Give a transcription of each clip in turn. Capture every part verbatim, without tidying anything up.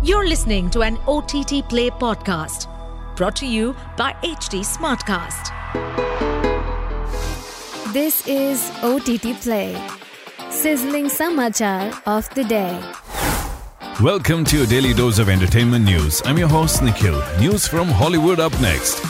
You're listening to an O T T Play podcast brought to you by H D Smartcast. This is O T T Play, sizzling samachar of the day. Welcome to your daily dose of entertainment news. I'm your host Nikhil. News from Hollywood up next.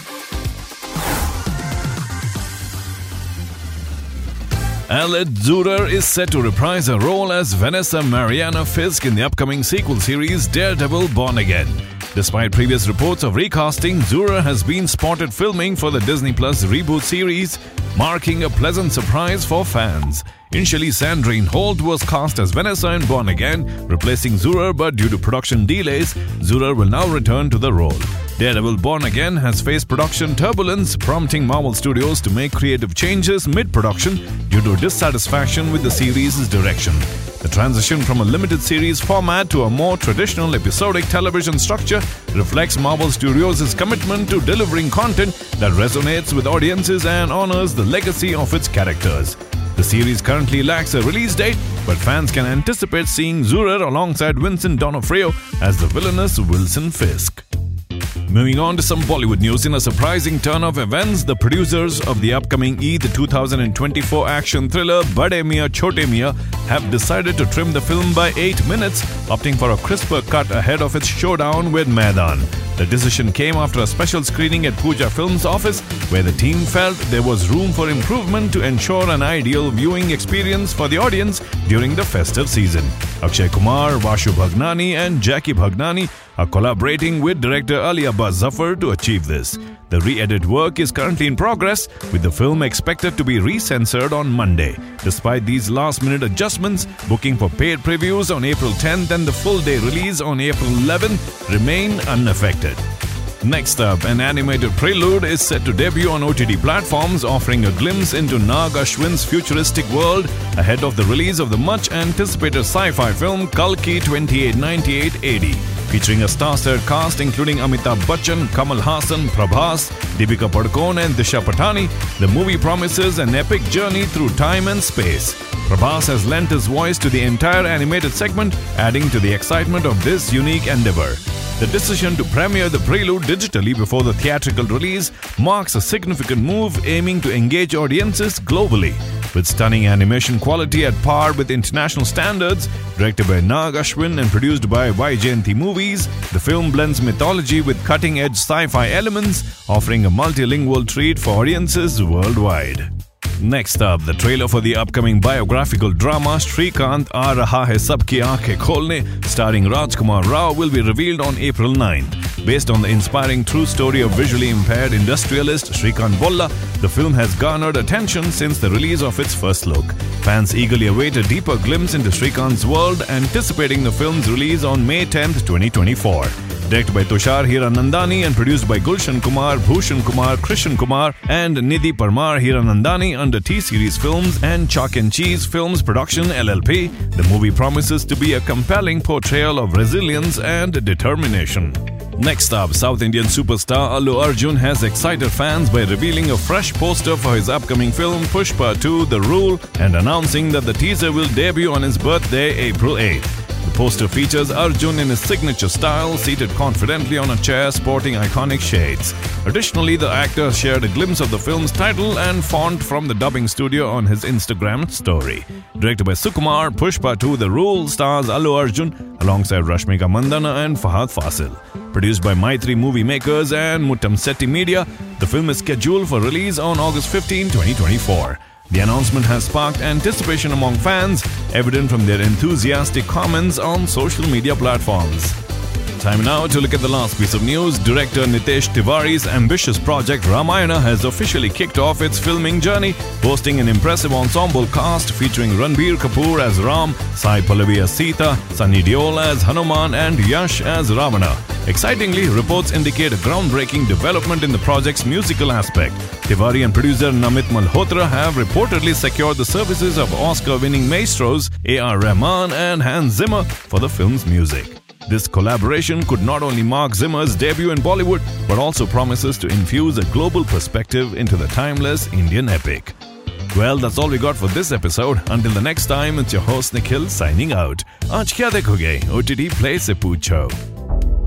Aled Zurer is set to reprise her role as Vanessa Mariana Fisk in the upcoming sequel series Daredevil Born Again. Despite previous reports of recasting, Zurer has been spotted filming for the Disney Plus reboot series, marking a pleasant surprise for fans. Initially, Sandrine Holt was cast as Vanessa in Born Again, replacing Zurer, but due to production delays, Zurer will now return to the role. Daredevil Born Again has faced production turbulence, prompting Marvel Studios to make creative changes mid-production due to dissatisfaction with the series' direction. The transition from a limited series format to a more traditional episodic television structure reflects Marvel Studios' commitment to delivering content that resonates with audiences and honors the legacy of its characters. The series currently lacks a release date, but fans can anticipate seeing Zurer alongside Vincent D'Onofrio as the villainous Wilson Fisk. Moving on to some Bollywood news, in a surprising turn of events, the producers of the upcoming Eid two thousand twenty-four action thriller Bade Miyan Chote Miyan have decided to trim the film by eight minutes, opting for a crisper cut ahead of its showdown with Maidan. The decision came after a special screening at Pooja Films' office, where the team felt there was room for improvement to ensure an ideal viewing experience for the audience during the festive season. Akshay Kumar, Vashu Bhagnani and Jackie Bhagnani are collaborating with director Ali Abbas Zafar to achieve this. The re-edit work is currently in progress, with the film expected to be re-censored on Monday. Despite these last-minute adjustments, booking for paid previews on April tenth and the full-day release on April eleventh remain unaffected. Next up, an animated prelude is set to debut on O T T platforms, offering a glimpse into Nag Ashwin's futuristic world ahead of the release of the much-anticipated sci-fi film Kalki twenty-eight ninety-eight A D. Featuring a star-studded cast including Amitabh Bachchan, Kamal Haasan, Prabhas, Deepika Padukone and Disha Patani, the movie promises an epic journey through time and space. Prabhas has lent his voice to the entire animated segment, adding to the excitement of this unique endeavor. The decision to premiere the prelude digitally before the theatrical release marks a significant move aiming to engage audiences globally. With stunning animation quality at par with international standards, directed by Nag Ashwin and produced by Vyjayanti Movies, the film blends mythology with cutting-edge sci-fi elements, offering a multilingual treat for audiences worldwide. Next up, the trailer for the upcoming biographical drama Shrikant Aa Raha Hai Sabki Aankhein Kholne, starring Rajkumar Rao, will be revealed on April ninth. Based on the inspiring true story of visually impaired industrialist Shrikant Bolla, the film has garnered attention since the release of its first look. Fans eagerly await a deeper glimpse into Shrikant's world, anticipating the film's release on May tenth, twenty twenty-four. Directed by Tushar Hiranandani and produced by Gulshan Kumar, Bhushan Kumar, Krishan Kumar and Nidhi Parmar Hiranandani under T-Series Films and Chalk and Cheese Films Production L L P, the movie promises to be a compelling portrayal of resilience and determination. Next up, South Indian superstar Allu Arjun has excited fans by revealing a fresh poster for his upcoming film Pushpa two The Rule and announcing that the teaser will debut on his birthday, April eighth. The poster features Arjun in his signature style, seated confidently on a chair sporting iconic shades. Additionally, the actor shared a glimpse of the film's title and font from the dubbing studio on his Instagram story. Directed by Sukumar, Pushpa two The Rule stars Allu Arjun alongside Rashmika Mandana and Fahad Fasil. Produced by Maitri Movie Makers and Muttam Setti Media, the film is scheduled for release on August fifteenth, twenty twenty-four. The announcement has sparked anticipation among fans, evident from their enthusiastic comments on social media platforms. Time now to look at the last piece of news. Director Nitesh Tiwari's ambitious project Ramayana has officially kicked off its filming journey, boasting an impressive ensemble cast featuring Ranbir Kapoor as Ram, Sai Pallavi as Sita, Sunny Deol as Hanuman and Yash as Ravana. Excitingly, reports indicate a groundbreaking development in the project's musical aspect. Tiwari and producer Namit Malhotra have reportedly secured the services of Oscar-winning maestros A R Rahman and Hans Zimmer for the film's music. This collaboration could not only mark Zimmer's debut in Bollywood, but also promises to infuse a global perspective into the timeless Indian epic. Well, that's all we got for this episode. Until the next time, it's your host Nikhil signing out. Aaj kya dekhoge? O T T Play se poocho.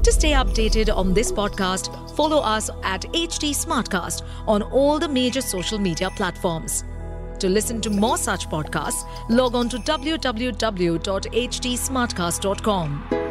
To stay updated on this podcast, follow us at H T Smartcast on all the major social media platforms. To listen to more such podcasts, log on to w w w dot h t smartcast dot com.